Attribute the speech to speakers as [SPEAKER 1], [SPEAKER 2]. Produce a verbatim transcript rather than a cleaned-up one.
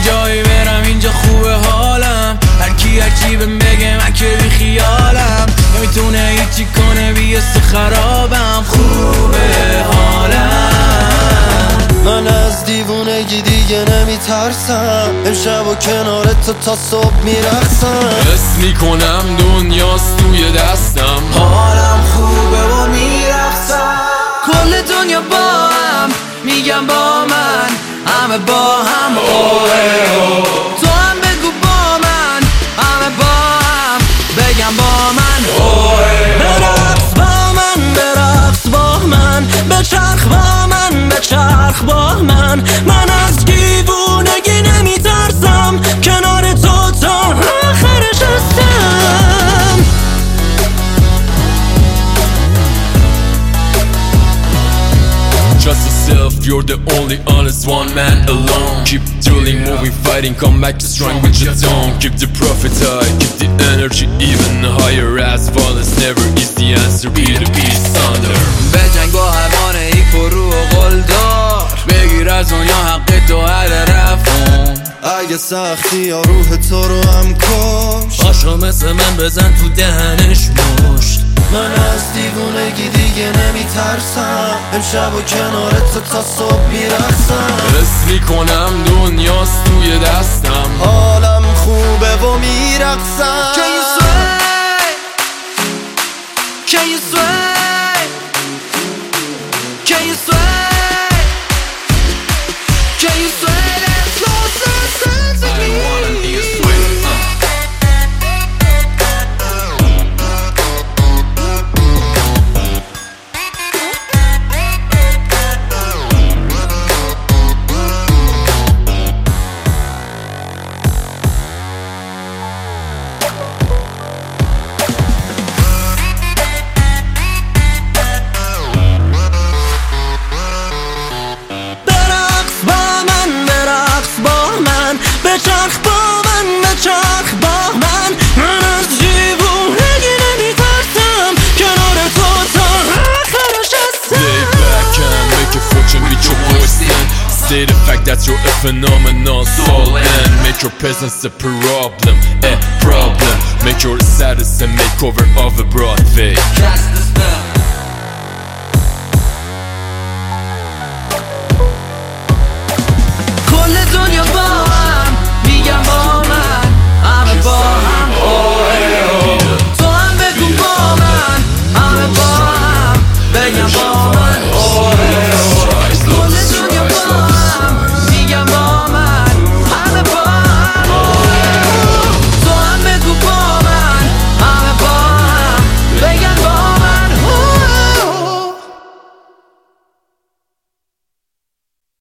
[SPEAKER 1] جایی برم اینجا خوبه حالم، هر کی هر چی بهم بگه من که بی خیالم، نمیتونه هیچی کنه بیست خرابم، خوبه حالم.
[SPEAKER 2] من از دیوونگی دیگه نمیترسم، امشب و کنارت تا صبح میرقصم.
[SPEAKER 1] حس میکنم دنیاست توی دستم، حالم خوبه و میرقصم. کل دنیا با هم میگم با من، همه با هم اوه اوه. تو هم بگو با من، همه با هم بگم با من اوه.
[SPEAKER 2] برقص با من، برقص با من، بچرخ با من، بچرخ با من. من از دیوونگی نمیترسم، کنار تو تا آخرش هستم.
[SPEAKER 1] Trust yourself, you're the only honest one man alone. Keep drilling, moving, fighting, come back to strong with your tone. Keep the profit high, keep the energy even higher. As violence never is the answer, be the beast under. بجنگ با حیوان یک فرو و قلدار، بگیر از دنیا حق تو هر رفون.
[SPEAKER 2] اگه سختی یا روح تو رو هم کش،
[SPEAKER 1] پاشو مثل من بزن تو دهنش مشت.
[SPEAKER 2] من از دیوونگی دیگه نمیترسم، امشب و کنارت تا صبح میرقصم.
[SPEAKER 1] حس میکنم دنیاست توی دستم،
[SPEAKER 2] حالم خوبه و میرقصم.
[SPEAKER 1] Can you sway? Can you sway? Can you sway? Can you sway that slow sense of me? I wanna be a sway.
[SPEAKER 2] بچرخ با من، بچرخ با من. من از دیوونگی نمیترسم، کنار تو تا آخرش هستم.
[SPEAKER 1] Lay back and make a fortune with your voice and say the fact that you're a phenomenal soul, and make your presence a problem, a problem. Make your status a makeover of a Broadway. Cast the spell.